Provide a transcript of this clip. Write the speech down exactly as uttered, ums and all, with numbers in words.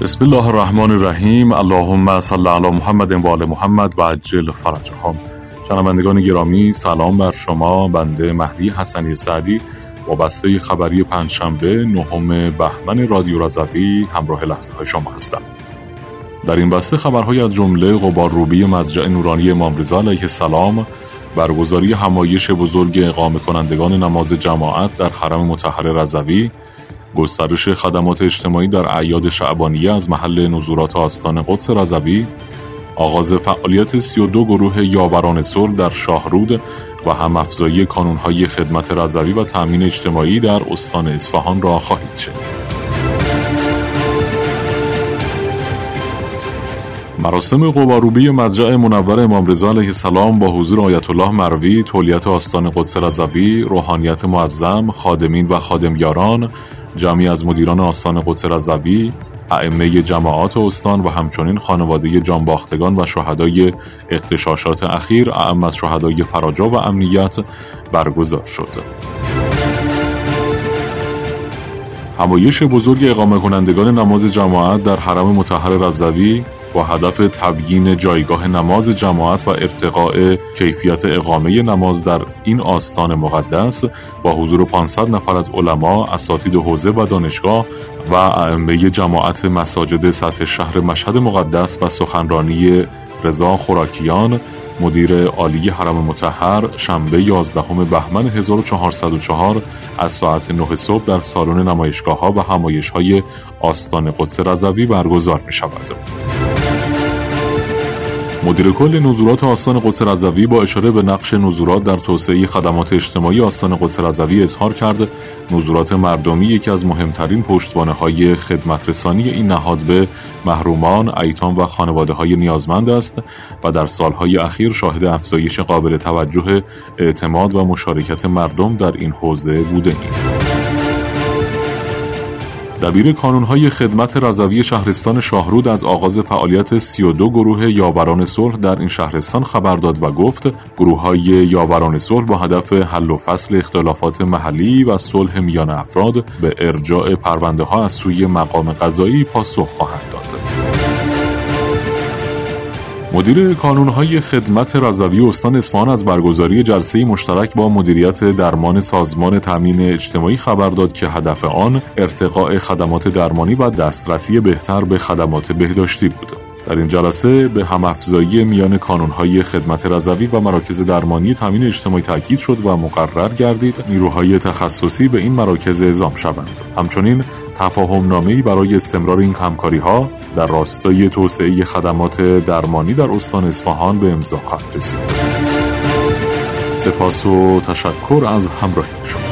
بسم الله الرحمن الرحیم. اللهم صل علی محمد و آل محمد و عجل فرجهم. شنوندگان گرامی، سلام بر شما. بنده مهدی حسنی سعدی با بسته خبری پنجشنبه نهم بهمن رادیو رضوی همراه لحظه های شما هستم. در این بسته خبرهای از جمله غبارروبی مضجع نورانی امام رضا علیه السلام، برگزاری همایش بزرگ اقامه کنندگان نماز جماعت در حرم مطهر رضوی، گسترش خدمات اجتماعی در اعیاد شعبانیه از محل نزولات آستان قدس رضوی، آغاز فعالیت سی و دو گروه یاوران صلح در شاهرود و هم‌افزایی کانون‌های خدمت رضوی و تأمین اجتماعی در استان اصفهان را خواهید شنید. مراسم غبارروبی مضجع منور امام رضا علیه السلام با حضور آیت الله مروی، تولیت آستان قدس رضوی، روحانیت معظم، خادمین و خادمیاران، جمعی از مدیران آستان قدس رضوی، ائمه جماعات استان و همچنین خانواده جانباختگان و شهدای اغتشاشات اخیر، اعم از شهدای فراجا و امنیت برگزار شد. همایش بزرگ اقامه کنندگان نماز جماعت در حرم مطهر رضوی با هدف تبیین جایگاه نماز جماعت و ارتقاء کیفیت اقامه نماز در این آستان مقدس با حضور پانصد نفر از علما، اساتید حوزه و دانشگاه و ائمه جماعت مساجد سطح شهر مشهد مقدس و سخنرانی رضا خوراکیان، مدیر عالی حرم مطهر، شنبه یازدهم بهمن هزار و چهارصد و چهار از ساعت نه صبح در سالن نمایشگاه‌ها و همایش‌های آستان قدس رضوی برگزار می‌شود. مدیر کل نزولات آستان قدس رضوی با اشاره به نقش نزولات در توسعه خدمات اجتماعی آستان قدس رضوی اظهار کرد نزولات مردمی یکی از مهمترین پشتوانه‌های خدمت رسانی این نهاد به محرومان، ایتام و خانواده‌های نیازمند است و در سالهای اخیر شاهد افزایش قابل توجه اعتماد و مشارکت مردم در این حوزه بوده‌ایم. دبیر کانون‌های خدمت رضوی شهرستان شاهرود از آغاز فعالیت سی و دو گروه یاوران صلح در این شهرستان خبر داد و گفت گروه‌های یاوران صلح با هدف حل و فصل اختلافات محلی و صلح میان افراد به ارجاع پرونده‌ها از سوی مقام قضایی پاسخ خواهند داد. مدیر کانون‌های خدمت رضوی استان اصفهان از برگزاری جلسه مشترک با مدیریت درمان سازمان تامین اجتماعی خبر داد که هدف آن ارتقاء خدمات درمانی و دسترسی بهتر به خدمات بهداشتی بود. در این جلسه به هم‌افزایی میان کانون‌های خدمت رضوی و مراکز درمانی تامین اجتماعی تاکید شد و مقرر گردید نیروهای تخصصی به این مراکز اعزام شوند. همچنین تفاهم‌نامه‌ای برای استمرار این همکاری‌ها در راستای توسعه خدمات درمانی در استان اصفهان به امضا خواهد رسید. سپاس و تشکر از همراهی شما.